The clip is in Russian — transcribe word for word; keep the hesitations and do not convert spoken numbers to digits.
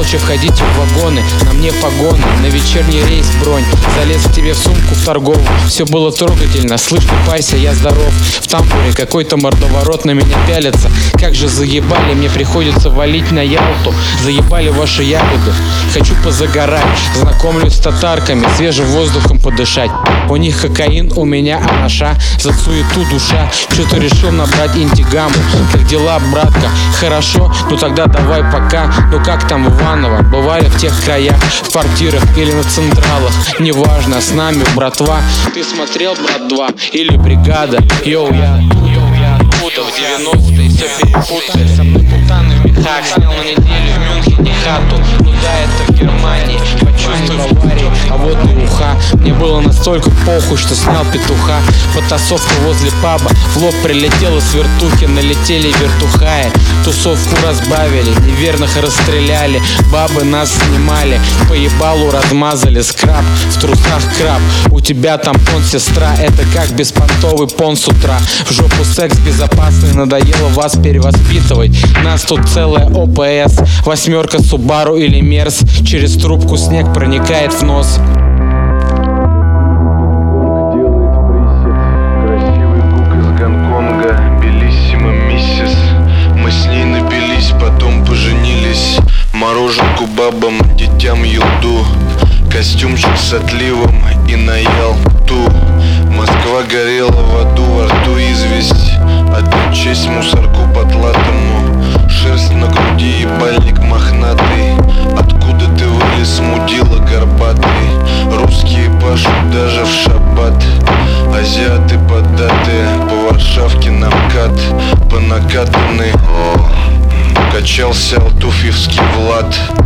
Молча входите в вагоны, на мне погоны, на вечерний рейс бронь. Залез к тебе в сумку в торговую, все было трогательно. Слышь, не парься, я здоров. В тамбуре какой-то мордоворот на меня пялится. Как же заебали, мне приходится валить на Ялту. Заебали ваши ягоды, хочу позагорать. Знакомлюсь с татарками, свежим воздухом подышать. У них кокаин, у меня анаша. За суету душа, что-то решил набрать интигаму. Как дела, братка? Хорошо, ну тогда давай пока. Ну как там в Иваново? Бывали в тех краях, в квартирах или на централах. Неважно, с нами братва. Ты смотрел «Брат два» или «Бригада»? Йоу, я откуда в девяностые все перепутали. Со мной путаны в мехах, снял на неделю в Мюнхене хату. Ну да, это в Германии, почувствуй в Баварии, а вот и уха. Мне было настолько похуй, что снял петуха. Потасовка возле паба, в лоб прилетела с вертухи. Налетели вертухаи, тусовку разбавили, неверных расстреляли. Бабы нас снимали, по ебалу размазали. Скраб, в трусах краб, у тебя тампон, сестра. Это как беспонтовый пон с утра. В жопу секс безопасный, надоело вас перевоспитывать. Нас тут целая О П С, восьмерка Субару или Мерс. Через трубку снег проникает в нос. Мороженку бабам, детям елду, костюмчик с отливом и на Ялту. Москва горела в аду, во рту известь. Отдать честь мусорку потлатому. Шерсть на груди, ебальник мохнатый. Откуда ты вылез, мудила горбатый? Русские пашут даже в шаббат. Азиаты поддатые, по Варшавке на МКАД, по накатанной. Качался алтуфьевский Влад.